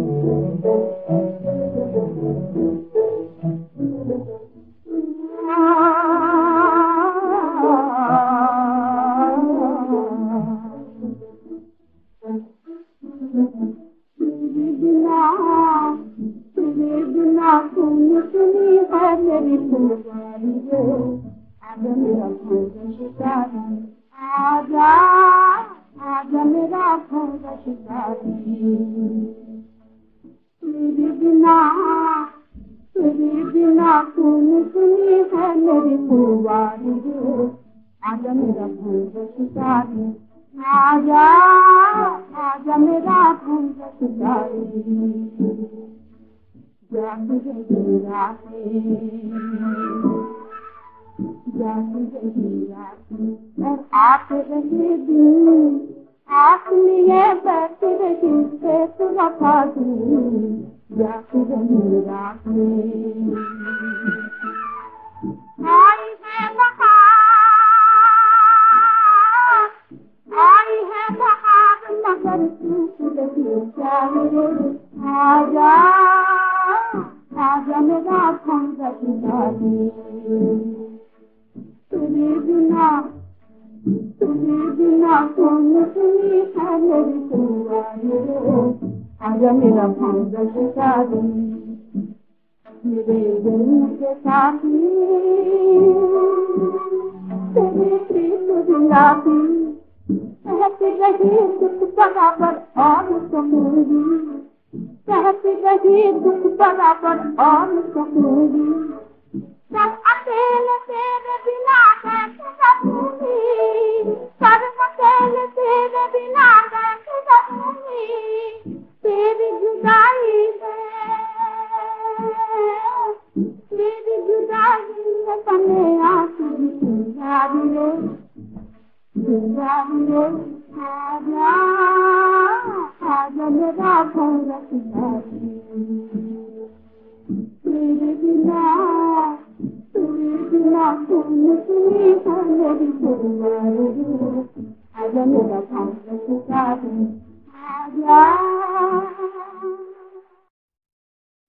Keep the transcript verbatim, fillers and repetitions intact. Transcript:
सुनी सुनी है मेरी फुलवारी रे, आजा मेरा भंग शिकारी, आजा आजा मेरा भंग शिकारी। तेरे बिना तेरे बिना सुनी सुनी है मेरी फुलवारी रे, आजा मेरा भंग शिकारी, आजा आजा मेरा भंग शिकारी। जाती रही रातें जाती रही रातें और आते रहे दिन, आप लिए बैठे रही शेष वफा दी। जाती रही रातें आई है बहार, आई है बहार मगर तू रही जाए, आजा आजा मेरा भंग शिकारी। तेरे बिना तेरे बिना सुनी सुनी है मेरी फुलवारी रे, आजा मेरा भंग शिकारी। मेरे दिल के साथी तेरी प्रीत दिलाती, कहती रही दुख बराबर और कहूँगी, कहती रही दुख बराबर और कहूँगी। सब अकेले तेरे बिना कैसे रहूँगी, सब अकेले तेरे बिना कैसे रहूँगी। तेरी जुदाई में तेरी जुदाई में बने आंसू जिंदारी रे, जिंदारी रे। आजा आजा मेरा भंग शिकारी। तेरे बिना तेरे बिना सुनी सुनी है मेरी फुलवारी रे, आजा मेरा भंग शिकारी, आजा।